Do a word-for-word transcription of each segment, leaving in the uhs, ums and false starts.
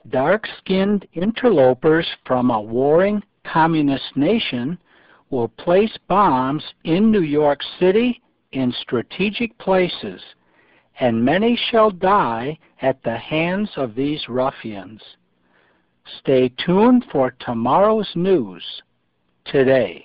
Dark-skinned interlopers from a warring communist nation will place bombs in New York City in strategic places, and many shall die at the hands of these ruffians. Stay tuned for tomorrow's news today.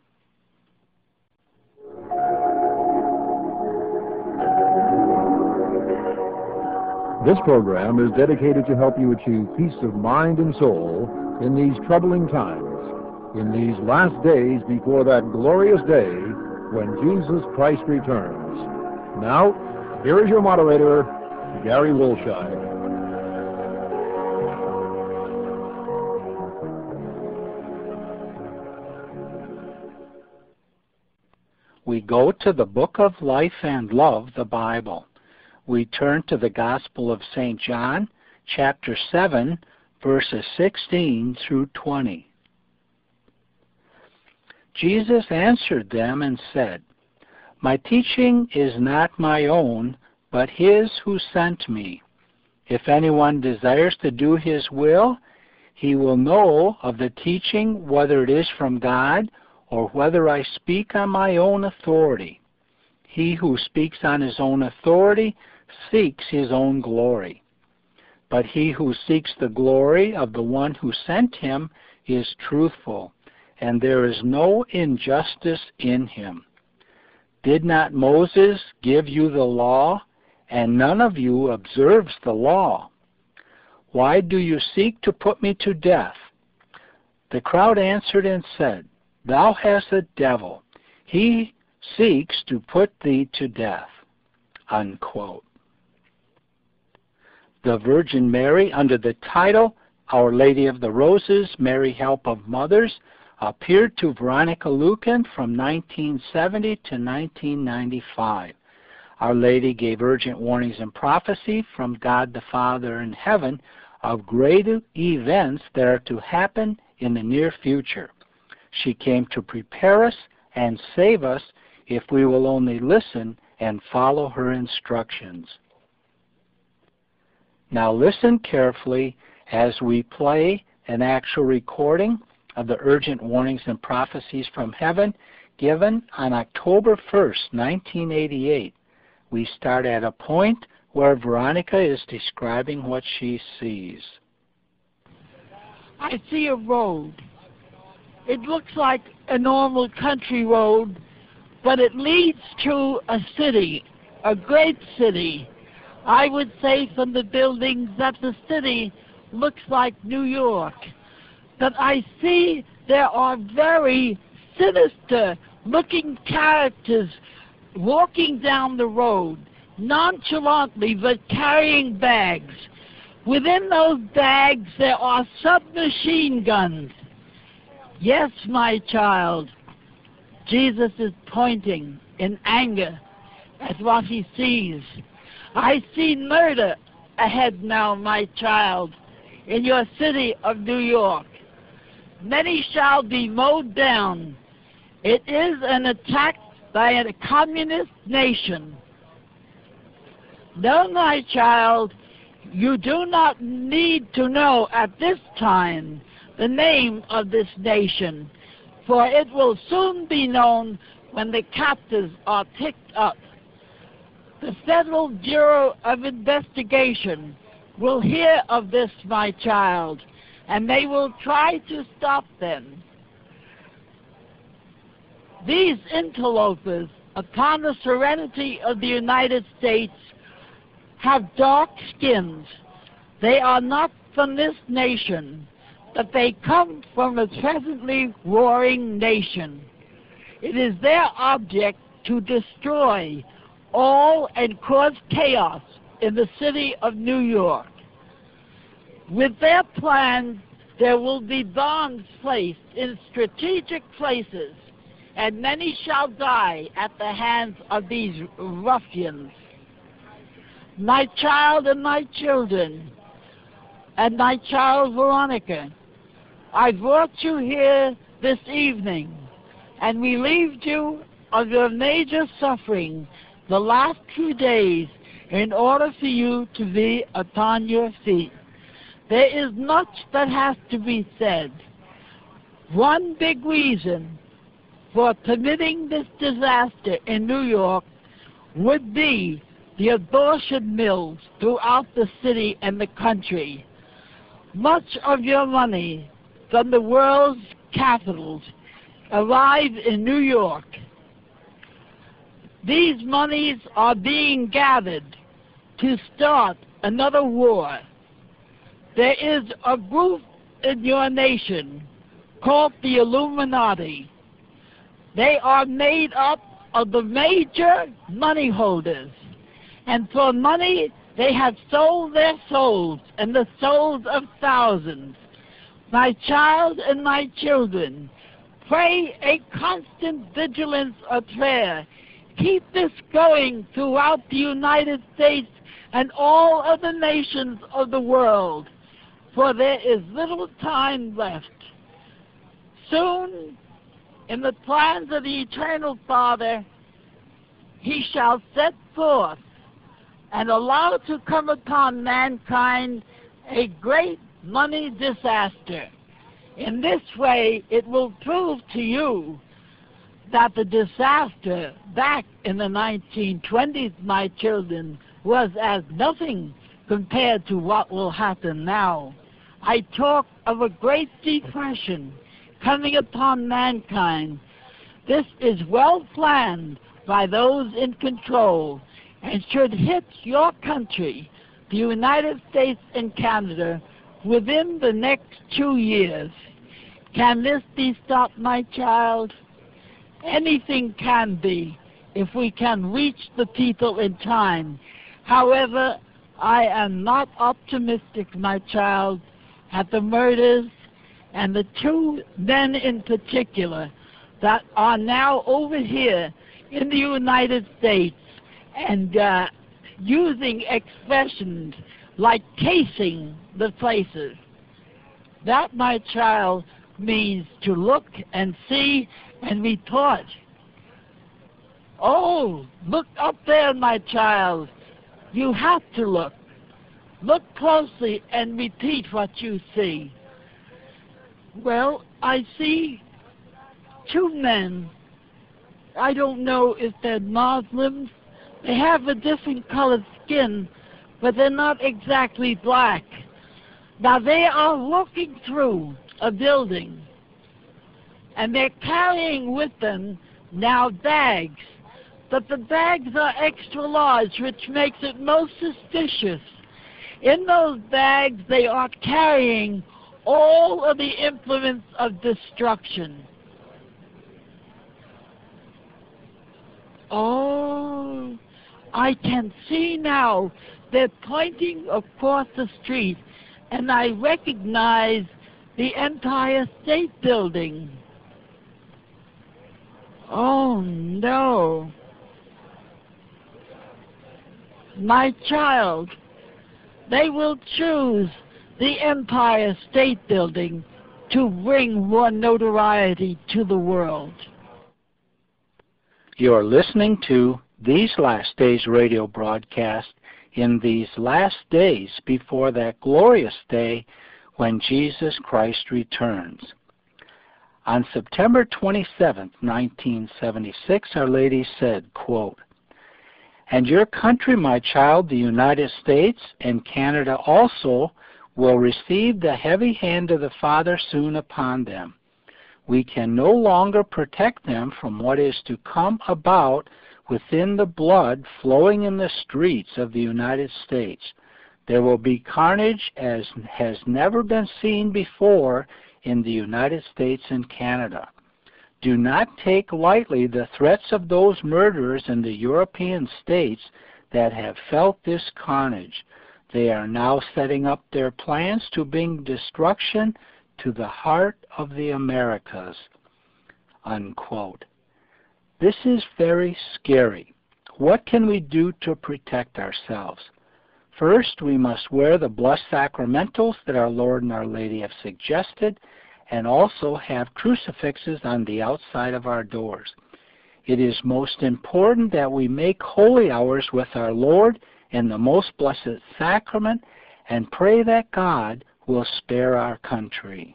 This program is dedicated to help you achieve peace of mind and soul in these troubling times, in these last days before that glorious day when Jesus Christ returns. Now, here is your moderator, Gary Wolshire. We go to the Book of Life and Love, the Bible. We turn to the Gospel of Saint John, chapter seven, verses sixteen through twenty. Jesus answered them and said, My teaching is not my own, but his who sent me. If anyone desires to do his will, he will know of the teaching whether it is from God or whether I speak on my own authority. He who speaks on his own authority seeks his own glory. But he who seeks the glory of the one who sent him is truthful, and there is no injustice in him. Did not Moses give you the law, and none of you observes the law? Why do you seek to put me to death? The crowd answered and said, Thou hast a devil. He seeks to put thee to death. Unquote. The Virgin Mary, under the title Our Lady of the Roses, Mary Help of Mothers, appeared to Veronica Lucan from nineteen seventy to nineteen ninety-five. Our Lady gave urgent warnings and prophecy from God the Father in heaven of great events that are to happen in the near future. She came to prepare us and save us if we will only listen and follow her instructions. Now listen carefully as we play an actual recording of the urgent warnings and prophecies from heaven given on October first, nineteen eighty-eight. We start at a point where Veronica is describing what she sees. I see a road. It looks like a normal country road, but it leads to a city, a great city. I would say from the buildings that the city looks like New York. But I see there are very sinister looking characters walking down the road, nonchalantly but carrying bags. Within those bags there are submachine guns. Yes, my child, Jesus is pointing in anger at what he sees. I see murder ahead now, my child, in your city of New York. Many shall be mowed down. It is an attack by a communist nation. No, my child, you do not need to know at this time the name of this nation, for it will soon be known when the captives are picked up. The Federal Bureau of Investigation will hear of this, my child, and they will try to stop them. These interlopers upon the serenity of the United States have dark skins. They are not from this nation, but they come from a presently warring nation. It is their object to destroy all and cause chaos in the city of New York. With their plan, there will be bombs placed in strategic places, and many shall die at the hands of these ruffians. My child and my children, and my child Veronica, I brought you here this evening and relieved you of your major suffering the last few days in order for you to be upon your feet. There is much that has to be said. One big reason for permitting this disaster in New York would be the abortion mills throughout the city and the country. Much of your money from the world's capitals arrive in New York. These monies are being gathered to start another war. There is a group in your nation called the Illuminati. They are made up of the major money holders. And for money, they have sold their souls and the souls of thousands. My child and my children, pray a constant vigilance of prayer. Keep this going throughout the United States and all of the nations of the world, for there is little time left. Soon, in the plans of the Eternal Father, he shall set forth and allow to come upon mankind a great money disaster. In this way, it will prove to you that the disaster back in the nineteen twenties, my children, was as nothing compared to what will happen now. I talk of a great depression coming upon mankind. This is well planned by those in control and should hit your country, the United States and Canada, within the next two years. Can this be stopped, my child? Anything can be if we can reach the people in time. However, I am not optimistic, my child, at the murders and the two men in particular that are now over here in the United States and uh, using expressions like casing the places. That, my child, means to look and see and report. Oh, look up there, my child. You have to look. Look closely and repeat what you see. Well, I see two men. I don't know if they're Muslims. They have a different colored skin, but they're not exactly black. Now, they are walking through a building, and they're carrying with them now bags. But the bags are extra large, which makes it most suspicious. In those bags, they are carrying all of the implements of destruction. Oh, I can see now. They're pointing across the street, and I recognize the Empire State Building. Oh, no. My child, they will choose the Empire State Building to bring more notoriety to the world. You're listening to These Last Days radio broadcast in these last days before that glorious day when Jesus Christ returns. On September twenty-seventh, nineteen seventy-six, Our Lady said, quote, "And your country, my child, the United States, and Canada also, will receive the heavy hand of the Father soon upon them. We can no longer protect them from what is to come about within the blood flowing in the streets of the United States. There will be carnage as has never been seen before in the United States and Canada. Do not take lightly the threats of those murderers in the European states that have felt this carnage. They are now setting up their plans to bring destruction to the heart of the Americas." Unquote. This is very scary. What can we do to protect ourselves? First, we must wear the blessed sacramentals that our Lord and Our Lady have suggested, and also have crucifixes on the outside of our doors. It is most important that we make holy hours with our Lord in the most blessed sacrament and pray that God will spare our country.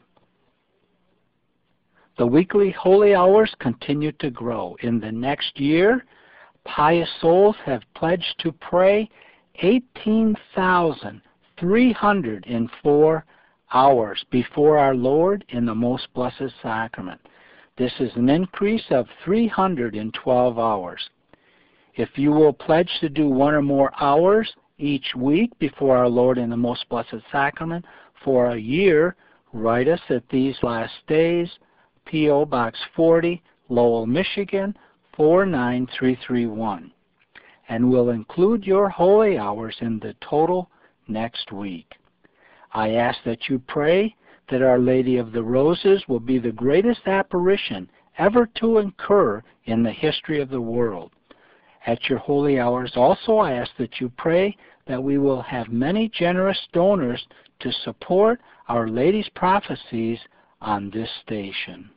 The weekly holy hours continue to grow. In the next year, pious souls have pledged to pray eighteen thousand three hundred four hours before our Lord in the Most Blessed Sacrament. This is an increase of three hundred twelve hours. If you will pledge to do one or more hours each week before our Lord in the Most Blessed Sacrament for a year, write us at These Last Days, P O Box forty, Lowell, Michigan, four nine three three one, and we'll include your holy hours in the total next week. I ask that you pray that Our Lady of the Roses will be the greatest apparition ever to occur in the history of the world. At your holy hours also, I ask that you pray that we will have many generous donors to support Our Lady's prophecies on this station.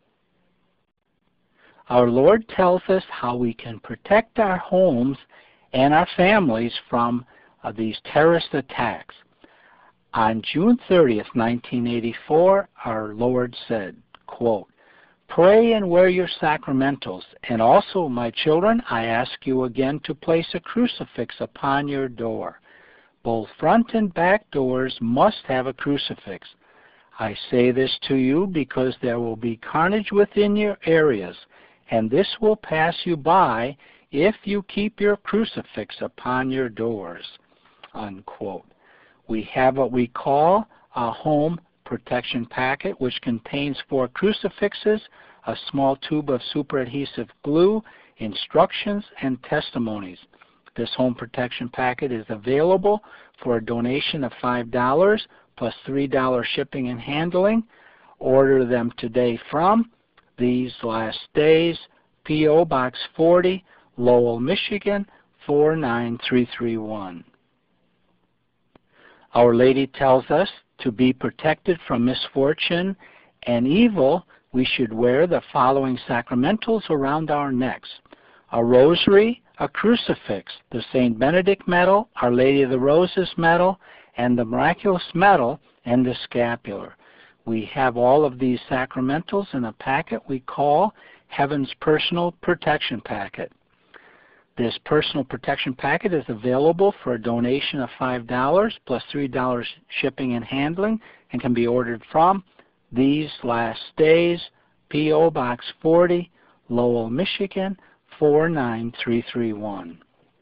Our Lord tells us how we can protect our homes and our families from uh, these terrorist attacks. On June thirtieth, nineteen eighty-four, our Lord said, quote, "Pray and wear your sacramentals, and also, my children, I ask you again to place a crucifix upon your door. Both front and back doors must have a crucifix. I say this to you because there will be carnage within your areas, and this will pass you by if you keep your crucifix upon your doors." Unquote. We have what we call a home protection packet, which contains four crucifixes, a small tube of super adhesive glue, instructions, and testimonies. This home protection packet is available for a donation of five dollars plus three dollars shipping and handling. Order them today from These Last Days, P O Box forty, Lowell, Michigan, four nine three three one. Our Lady tells us to be protected from misfortune and evil, we should wear the following sacramentals around our necks: a rosary, a crucifix, the Saint Benedict medal, Our Lady of the Roses medal, and the miraculous medal and the scapular. We have all of these sacramentals in a packet we call Heaven's Personal Protection Packet. This personal protection packet is available for a donation of five dollars plus three dollars shipping and handling, and can be ordered from These Last Days, P O Box forty, Lowell, Michigan, four nine three three one.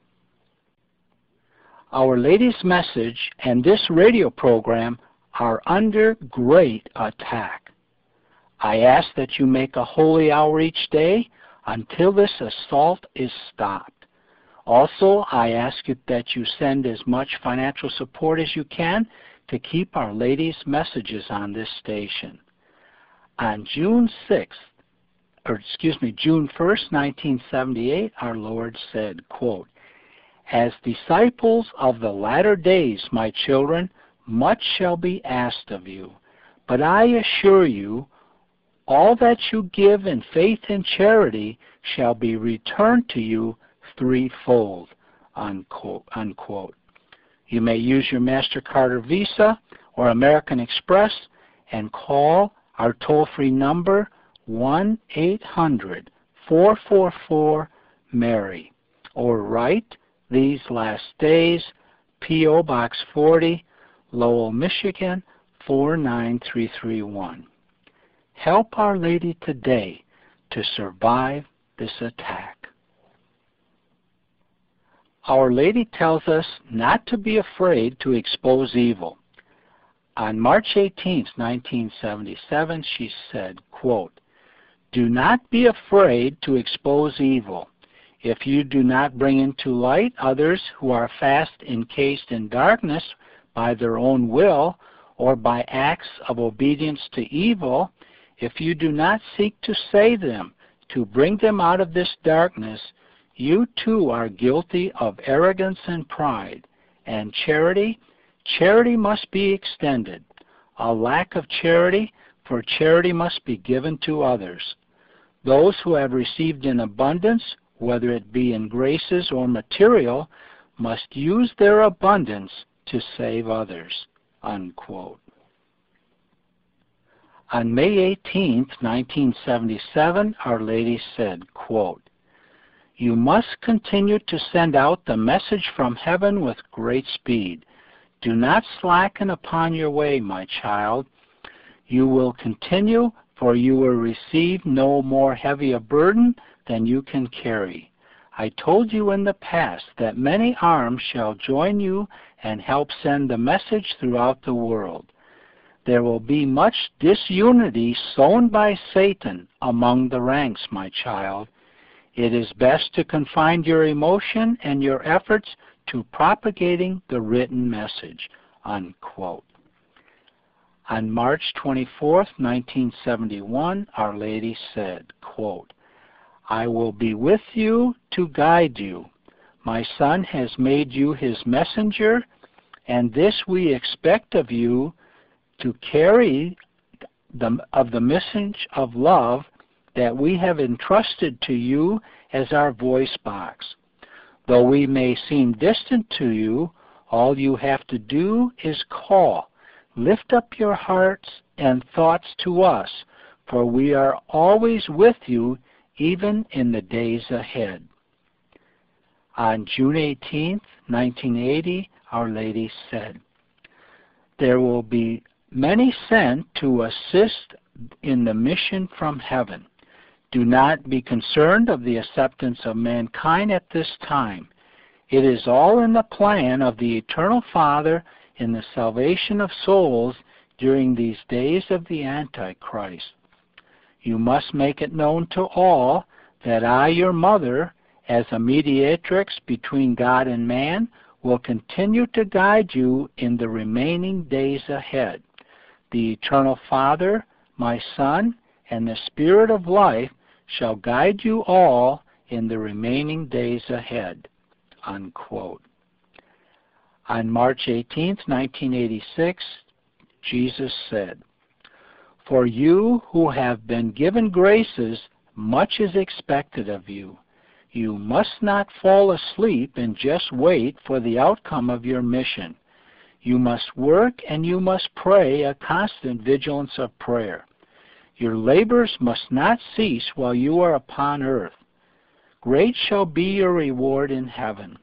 Our Lady's message and this radio program are under great attack. I ask that you make a holy hour each day until this assault is stopped. Also, I ask you that you send as much financial support as you can to keep Our Lady's messages on this station. On June sixth, or excuse me, June first, nineteen seventy-eight, our Lord said, quote, "As disciples of the latter days, my children, much shall be asked of you. But I assure you, all that you give in faith and charity shall be returned to you threefold." Unquote, unquote. You may use your MasterCard or Visa or American Express and call our toll-free number one eight hundred, four four four, Mary, or write These Last Days, P O Box forty, Lowell, Michigan, four nine three three one. Help Our Lady today to survive this attack. Our Lady tells us not to be afraid to expose evil. On March eighteenth, nineteen seventy-seven, she said, quote, "Do not be afraid to expose evil. If you do not bring into light others who are fast encased in darkness by their own will or by acts of obedience to evil, if you do not seek to save them, to bring them out of this darkness, you too are guilty of arrogance and pride. And charity, charity must be extended. A lack of charity, for charity must be given to others. Those who have received in abundance, whether it be in graces or material, must use their abundance to save others." Unquote. On May eighteenth, nineteen seventy-seven, Our Lady said, quote, "You must continue to send out the message from heaven with great speed. Do not slacken upon your way, my child. You will continue, for you will receive no more heavy a burden than you can carry. I told you in the past that many arms shall join you and help send the message throughout the world. There will be much disunity sown by Satan among the ranks, my child. It is best to confine your emotion and your efforts to propagating the written message," unquote. On March twenty-fourth, nineteen seventy-one, Our Lady said, quote, "I will be with you to guide you. My Son has made you his messenger, and this we expect of you, to carry the, of the message of love that we have entrusted to you as our voice box. Though we may seem distant to you, all you have to do is call. Lift up your hearts and thoughts to us, for we are always with you, even in the days ahead." On June eighteenth, nineteen eighty, Our Lady said, "There will be many sent to assist in the mission from heaven. Do not be concerned of the acceptance of mankind at this time. It is all in the plan of the Eternal Father in the salvation of souls during these days of the Antichrist. You must make it known to all that I, your mother, as a mediatrix between God and man, will continue to guide you in the remaining days ahead. The Eternal Father, my Son, and the Spirit of life shall guide you all in the remaining days ahead," unquote. On March eighteenth, nineteen eighty-six, Jesus said, "For you who have been given graces, much is expected of you. You must not fall asleep and just wait for the outcome of your mission. You must work and you must pray a constant vigilance of prayer. Your labors must not cease while you are upon earth. Great shall be your reward in heaven.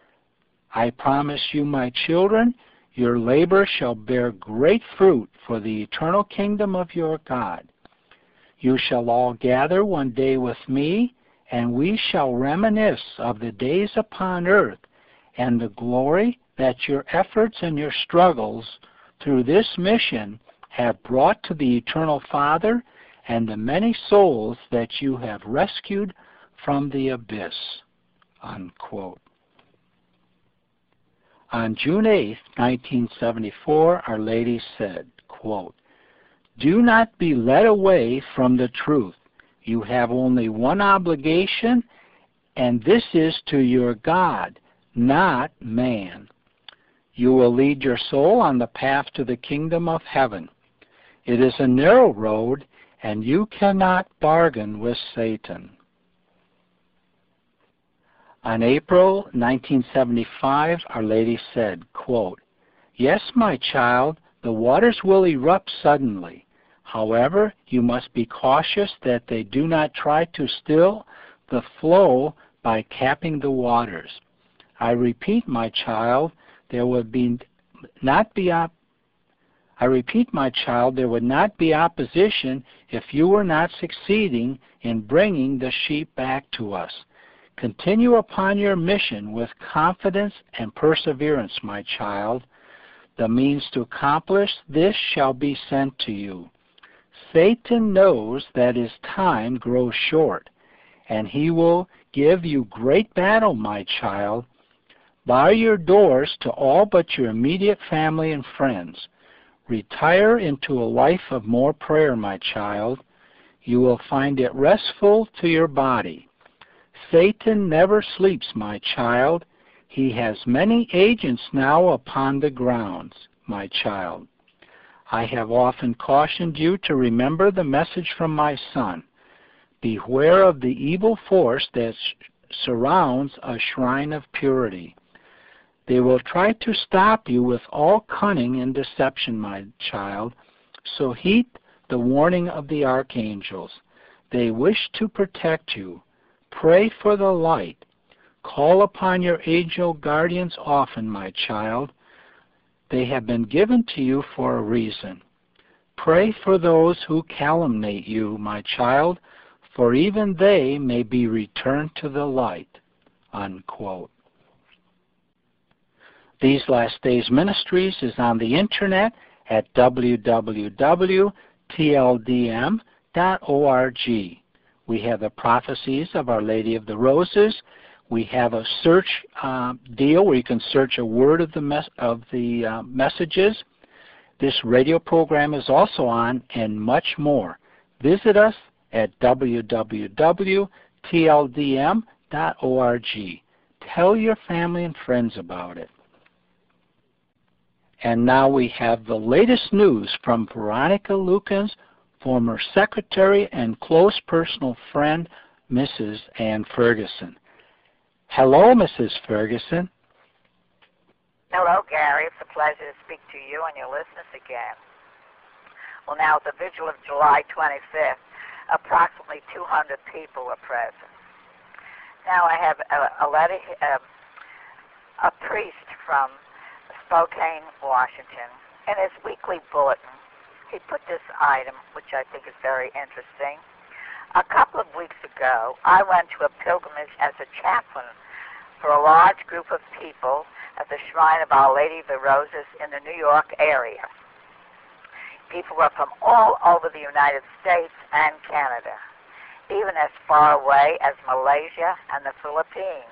I promise you, my children, your labor shall bear great fruit for the eternal kingdom of your God. You shall all gather one day with me, and we shall reminisce of the days upon earth and the glory that your efforts and your struggles through this mission have brought to the Eternal Father and the many souls that you have rescued from the abyss," unquote. On June eighth, nineteen seventy-four, Our Lady said, quote, "Do not be led away from the truth. You have only one obligation, and this is to your God, not man. You will lead your soul on the path to the kingdom of heaven. It is a narrow road, and you cannot bargain with Satan." On April nineteen seventy-five, Our Lady said, quote, "Yes, my child, the waters will erupt suddenly. However, you must be cautious that they do not try to still the flow by capping the waters. I repeat, my child, there would be not be op- I repeat, my child, there would not be opposition if you were not succeeding in bringing the sheep back to us. Continue upon your mission with confidence and perseverance, my child. The means to accomplish this shall be sent to you. Satan knows that his time grows short, and he will give you great battle, my child. Bar your doors to all but your immediate family and friends. Retire into a life of more prayer, my child. You will find it restful to your body. Satan never sleeps, my child. He has many agents now upon the grounds, my child. I have often cautioned you to remember the message from my Son. Beware of the evil force that surrounds a shrine of purity. They will try to stop you with all cunning and deception, my child. So heed the warning of the archangels. They wish to protect you. Pray for the light. Call upon your angel guardians often, my child. They have been given to you for a reason. Pray for those who calumniate you, my child, for even they may be returned to the light. Unquote. These Last Days Ministries is on the internet at w w w dot t l d m dot org. We have the prophecies of Our Lady of the Roses. We have a search uh, deal where you can search a word of the, mes of the uh, messages. This radio program is also on, and much more. Visit us at w w w dot t l d m dot org. Tell your family and friends about it. And now we have the latest news from Veronica Lucan's former secretary and close personal friend, Missus Ann Ferguson. Hello, Missus Ferguson. Hello, Gary. It's a pleasure to speak to you and your listeners again. Well, now, at the vigil of July twenty-fifth, approximately two hundred people were present. Now, I have a, a letter, uh, a priest from Spokane, Washington. In his weekly bulletin, he put this item, which I think is very interesting. A couple of weeks ago, I went to a pilgrimage as a chaplain for a large group of people at the Shrine of Our Lady of the Roses in the New York area. People were from all over the United States and Canada, even as far away as Malaysia and the Philippines.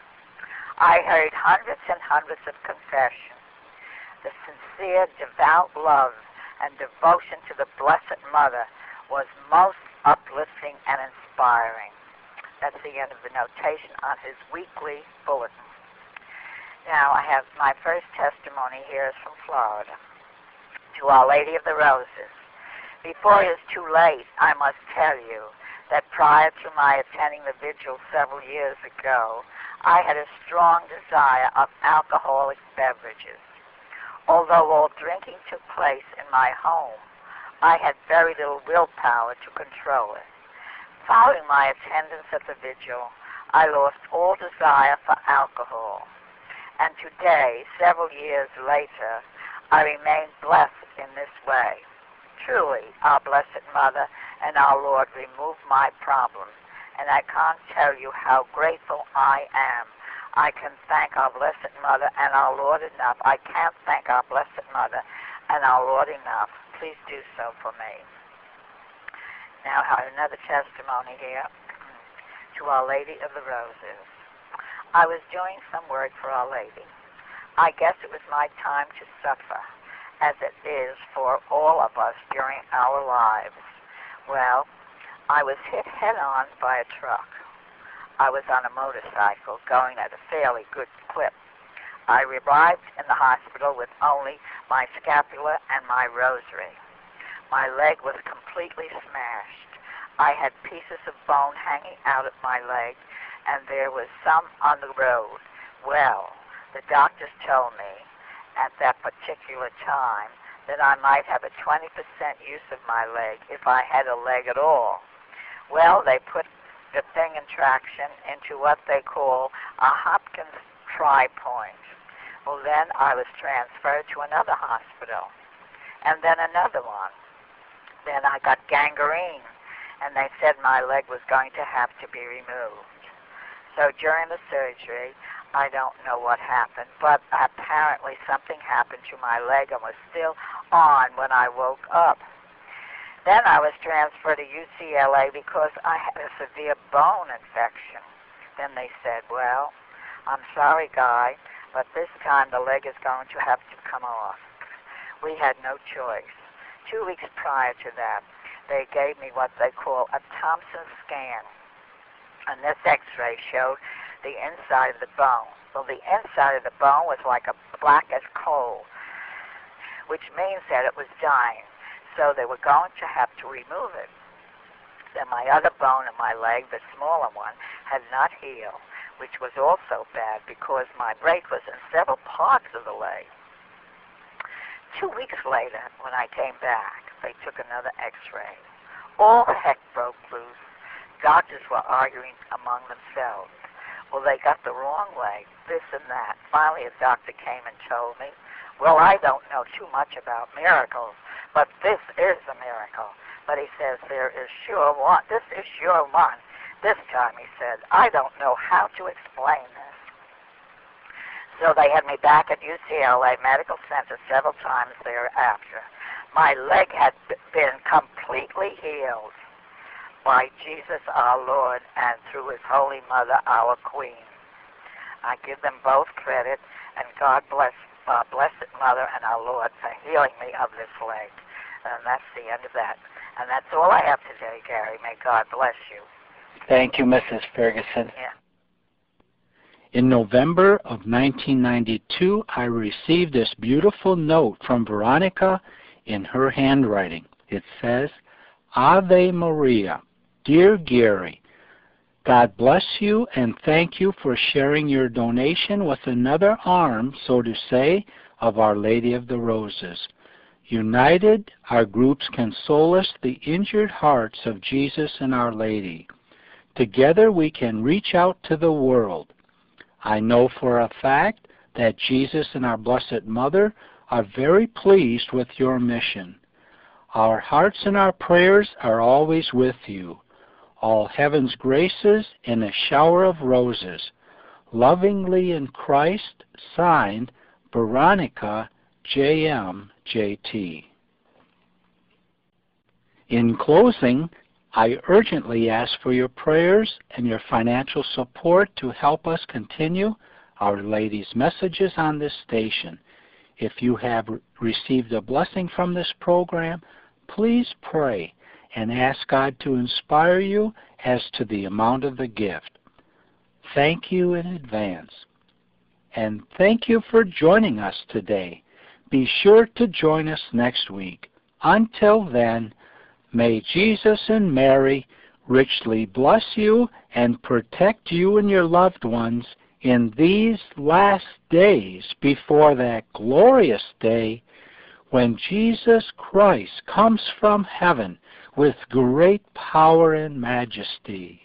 I heard hundreds and hundreds of confessions. The sincere, devout love and devotion to the Blessed Mother was most uplifting and inspiring. That's the end of the notation on his weekly bulletin. Now, I have my first testimony here is from Florida. To Our Lady of the Roses. Before it is too late, I must tell you that prior to my attending the vigil several years ago, I had a strong desire of alcoholic beverages. Although all drinking took place in my home, I had very little willpower to control it. Following my attendance at the vigil, I lost all desire for alcohol. And today, several years later, I remain blessed in this way. Truly, our Blessed Mother and our Lord removed my problem, and I can't tell you how grateful I am. I can thank our Blessed Mother and our Lord enough. I can't thank our Blessed Mother and our Lord enough. Please do so for me. Now I have another testimony here to Our Lady of the Roses. I was doing some work for Our Lady. I guess it was my time to suffer, as it is for all of us during our lives. Well, I was hit head-on by a truck. I was on a motorcycle going at a fairly good clip. I arrived in the hospital with only my scapula and my rosary. My leg was completely smashed. I had pieces of bone hanging out of my leg, and there was some on the road. Well, the doctors told me at that particular time that I might have a twenty percent use of my leg if I had a leg at all. Well, they put the thing in traction into what they call a Hopkins tri-point. Well, then I was transferred to another hospital, and then another one. Then I got gangrene, and they said my leg was going to have to be removed. So during the surgery, I don't know what happened, but apparently something happened to my leg and was still on when I woke up. Then I was transferred to U C L A because I had a severe bone infection. Then they said, well, I'm sorry, Guy, but this time the leg is going to have to come off. We had no choice. Two weeks prior to that, they gave me what they call a Thompson scan. And this x-ray showed the inside of the bone. Well, the inside of the bone was like a black as coal, which means that it was dying. So they were going to have to remove it. Then my other bone in my leg, the smaller one, had not healed, which was also bad because my break was in several parts of the leg. Two weeks later, when I came back, they took another x-ray. All heck broke loose. Doctors were arguing among themselves. Well, they got the wrong way, this and that. Finally, a doctor came and told me, well, I don't know too much about miracles, but this is a miracle. But he says, there is sure one. This is sure one. This time, he said, I don't know how to explain this. So they had me back at U C L A Medical Center several times thereafter. My leg had been completely healed by Jesus our Lord and through his Holy Mother, our Queen. I give them both credit, and God bless uh, Blessed Mother and our Lord for healing me of this leg. And that's the end of that. And that's all I have today, Gary. May God bless you. Thank you, Missus Ferguson. Yeah. In November of nineteen ninety-two, I received this beautiful note from Veronica in her handwriting. It says, Ave Maria, dear Gary, God bless you and thank you for sharing your donation with another arm, so to say, of Our Lady of the Roses. United, our groups can solace the injured hearts of Jesus and Our Lady. Together we can reach out to the world. I know for a fact that Jesus and our Blessed Mother are very pleased with your mission. Our hearts and our prayers are always with you. All heaven's graces in a shower of roses. Lovingly in Christ, signed, Veronica J M J T. In closing, I urgently ask for your prayers and your financial support to help us continue Our Lady's messages on this station. If you have received a blessing from this program, please pray and ask God to inspire you as to the amount of the gift. Thank you in advance. And thank you for joining us today. Be sure to join us next week. Until then, may Jesus and Mary richly bless you and protect you and your loved ones in these last days before that glorious day when Jesus Christ comes from heaven with great power and majesty.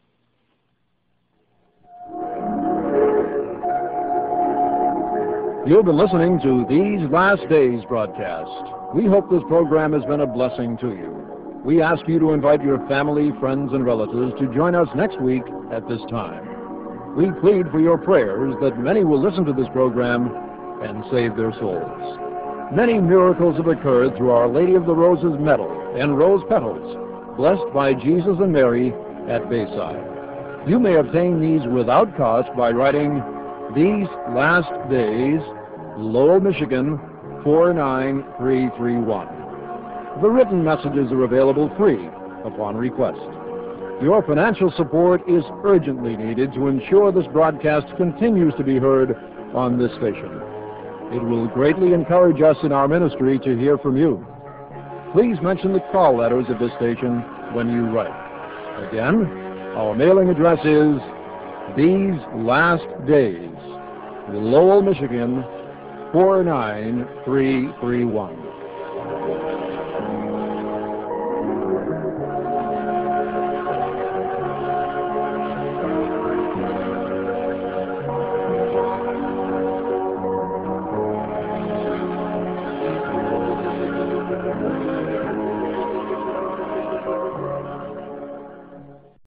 You've been listening to These Last Days broadcast. We hope this program has been a blessing to you. We ask you to invite your family, friends, and relatives to join us next week at this time. We plead for your prayers that many will listen to this program and save their souls. Many miracles have occurred through Our Lady of the Roses medal and rose petals, blessed by Jesus and Mary at Bayside. You may obtain these without cost by writing These Last Days, Lowell, Michigan, four nine three three one. The written messages are available free upon request. Your financial support is urgently needed to ensure this broadcast continues to be heard on this station. It will greatly encourage us in our ministry to hear from you. Please mention the call letters of this station when you write. Again, our mailing address is These Last Days, Lowell, Michigan, four nine three three one.